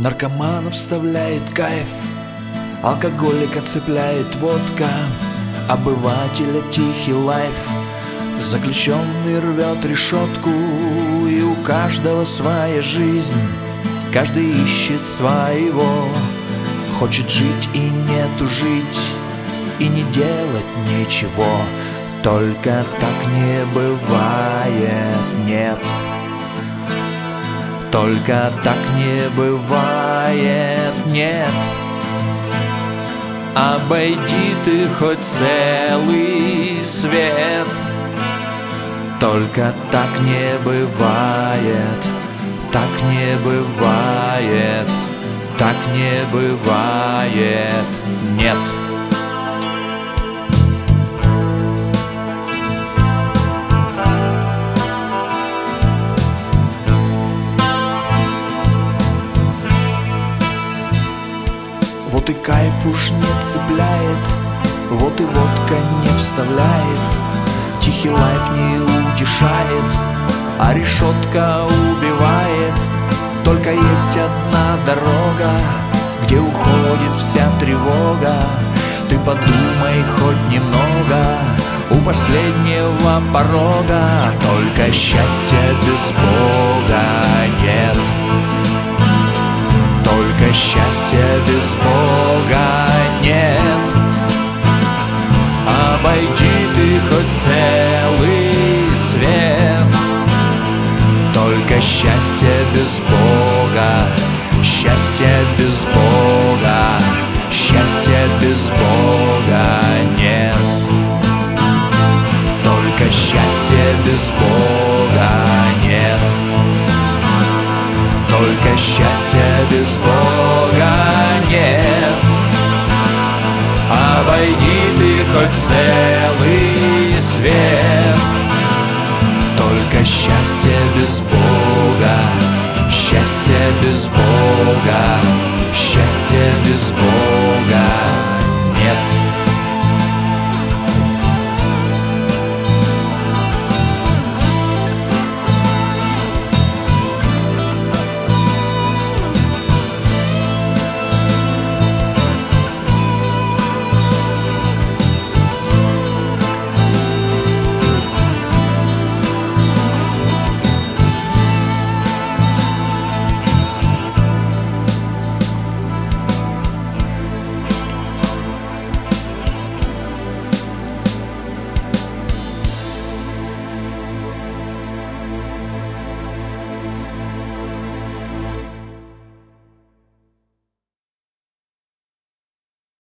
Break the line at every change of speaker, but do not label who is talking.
Наркоманов вставляет кайф, алкоголика цепляет водка, обывателя тихий лайф. Заключенный рвет решетку, и у каждого своя жизнь, каждый ищет своего. Хочет жить и нету жить, и не делать ничего. Только так не бывает, нет. Только так не бывает, нет. Обойди ты хоть целый свет. Только так не бывает, так не бывает, так не бывает, нет. Вот и кайф уж не цепляет, вот и водка не вставляет, тихий лайф не утешает, а решетка убивает. Только есть одна дорога, где уходит вся тревога. Ты подумай хоть немного, у последнего порога. Только счастья без Бога нет. Только счастья без Бога нет. Обойди ты хоть целый свет. Только счастье без Бога, счастье без Бога, счастье без Бога нет. Только счастье без Бога нет. Только счастья без Бога нет. Обойди ты хоть целый свет. Только счастье без Бога, счастье без Бога, счастье